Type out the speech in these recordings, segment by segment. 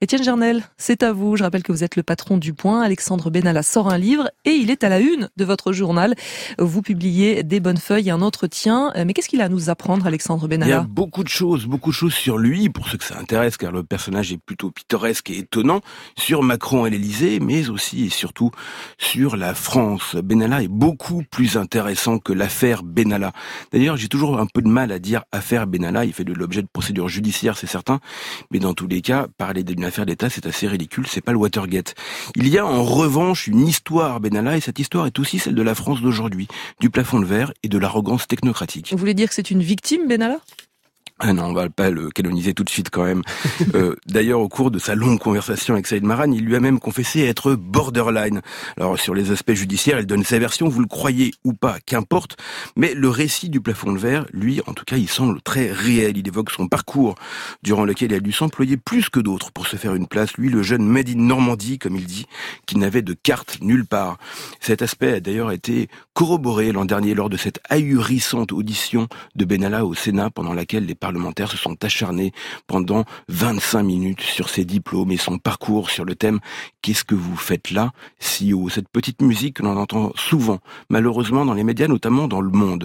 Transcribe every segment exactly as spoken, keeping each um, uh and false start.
Étienne Gernel, c'est à vous. Je rappelle que vous êtes le patron du Point. Alexandre Benalla sort un livre et il est à la une de votre journal. Vous publiez Des bonnes feuilles et un entretien. Mais qu'est-ce qu'il a à nous apprendre, Alexandre Benalla ? Il y a beaucoup de choses, beaucoup de choses sur lui, pour ceux que ça intéresse, car le personnage est plutôt pittoresque et étonnant, sur Macron et l'Élysée, mais aussi et surtout sur la France. Benalla est beaucoup plus intéressant que l'affaire Benalla. D'ailleurs, j'ai toujours un peu de mal à dire affaire Benalla. Il fait de l'objet de procédures judiciaires, c'est certain, mais dans tous les cas, parler d'une affaire d'État, c'est assez ridicule, c'est pas le Watergate. Il y a en revanche une histoire Benalla, et cette histoire est aussi celle de la France d'aujourd'hui, du plafond de verre et de l'arrogance technocratique. Vous voulez dire que c'est une victime, Benalla ? Ah non, on va pas le canoniser tout de suite quand même. Euh, d'ailleurs, au cours de sa longue conversation avec Saïd Maran, il lui a même confessé être borderline. Alors, sur les aspects judiciaires, il donne sa version, vous le croyez ou pas, qu'importe. Mais le récit du plafond de verre, lui, en tout cas, il semble très réel. Il évoque son parcours, durant lequel il a dû s'employer plus que d'autres pour se faire une place. Lui, le jeune made in Normandie, comme il dit, qui n'avait de carte nulle part. Cet aspect a d'ailleurs été corroboré l'an dernier lors de cette ahurissante audition de Benalla au Sénat, pendant laquelle les parlementaires parlementaires se sont acharnés pendant vingt-cinq minutes sur ses diplômes et son parcours, sur le thème « Qu'est-ce que vous faites là, si haut ?» Cette petite musique que l'on entend souvent, malheureusement dans les médias, notamment dans Le Monde.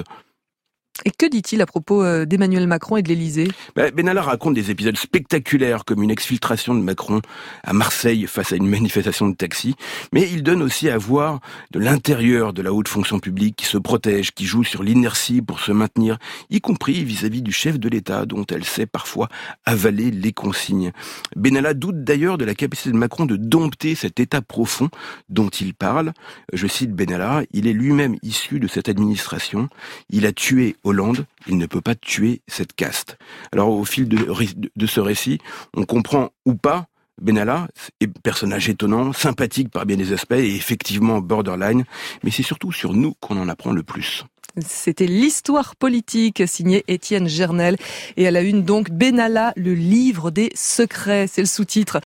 Et que dit-il à propos d'Emmanuel Macron et de l'Élysée ? Ben, Benalla raconte des épisodes spectaculaires comme une exfiltration de Macron à Marseille face à une manifestation de taxi, mais il donne aussi à voir de l'intérieur de la haute fonction publique qui se protège, qui joue sur l'inertie pour se maintenir, y compris vis-à-vis du chef de l'État dont elle sait parfois avaler les consignes. Benalla doute d'ailleurs de la capacité de Macron de dompter cet état profond dont il parle. Je cite Benalla, il est lui-même issu de cette administration, il a tué Hollande, il ne peut pas tuer cette caste. Alors au fil de, de ce récit, on comprend ou pas Benalla est personnage étonnant, sympathique par bien des aspects et effectivement borderline, mais c'est surtout sur nous qu'on en apprend le plus. C'était l'histoire politique signée Étienne Gernel et à la une donc Benalla, le livre des secrets, c'est le sous-titre.